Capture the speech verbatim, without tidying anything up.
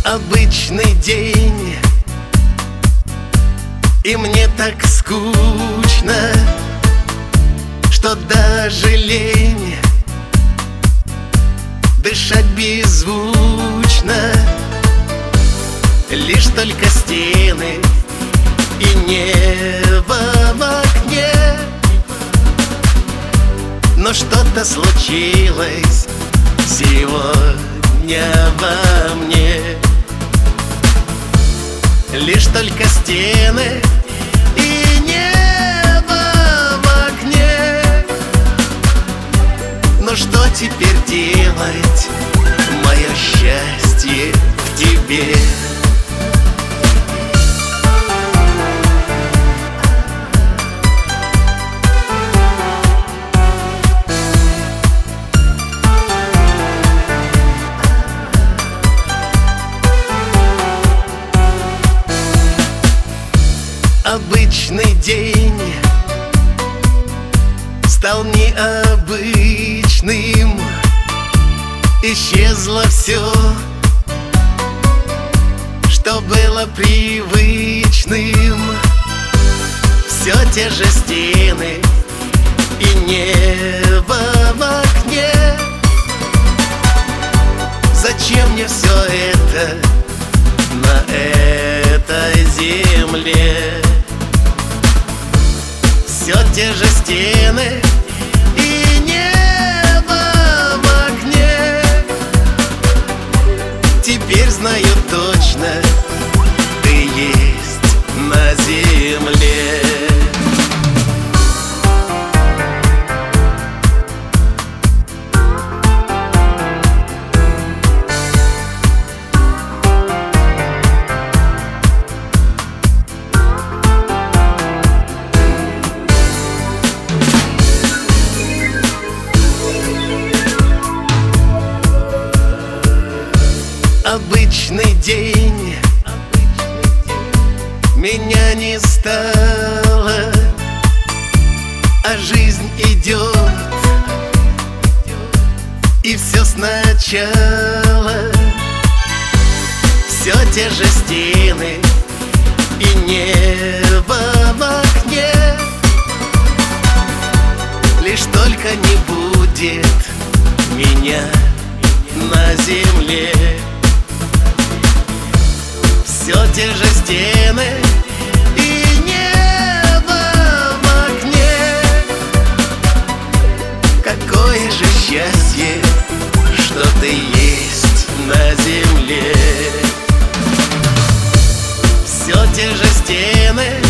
Обычный день, и мне так скучно, что даже лень дышать беззвучно. Лишь только стены и небо в окне. Но что-то случилось сегодня во мне. Лишь только стены и небо в окне. Но что теперь делать? Мое счастье в тебе. Обычный день стал необычным. Исчезло все, что было привычным. Все те же стены и небо в окне. Зачем мне все это на этой земле? Все те же стены и небо в окне. Теперь знаю точно, ты есть на земле. Обычный день, меня не стало, а жизнь идет, и все сначала. Все те же стены и небо в окне. Лишь только не будет меня на земле. Все те же стены и небо в окне. Какое же счастье, что ты есть на земле. Все те же стены